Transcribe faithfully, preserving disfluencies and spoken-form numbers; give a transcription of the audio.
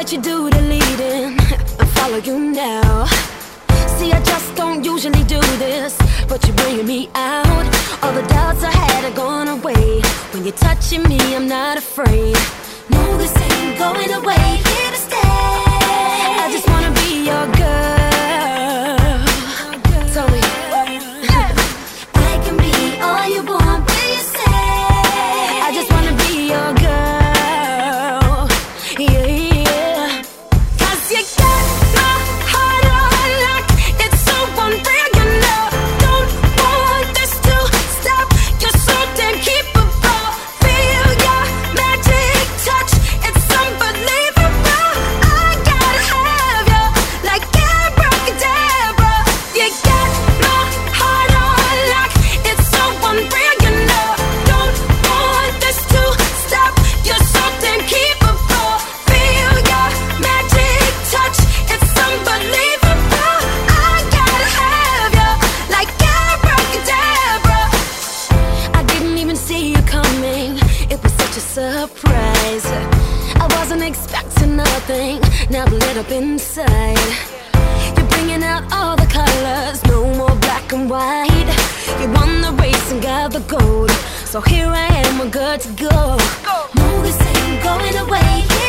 what you do to lead in. I follow you now. See, I just don't usually do this, but you're bringing me out. All the doubts I had are gone away. When you're touching me, I'm not afraid. No, this ain't going away. Here to stay. I just wanna be your girl. Tell me. I can be all you want, will you say? I just wanna be your girl. Yeah, yeah. Cause you got my heart on lock. It's so unreal, you know. Don't want this to stop. You're so damn keepable. Feel your magic touch. It's unbelievable. I gotta have you like abracadabra. You got my heart on lock. It's so unreal, you know. Don't want this to stop. You're so damn keepable. Feel your magic touch. It's unbelievable. I gotta have you like abracadabra. I didn't even see you coming. It was such a surprise. I wasn't expecting nothing. Now I'm lit up inside. You're bringing out all the colors. No more black and white. You won the race and got the gold. So here I am, we're good to go. No, this ain't going away.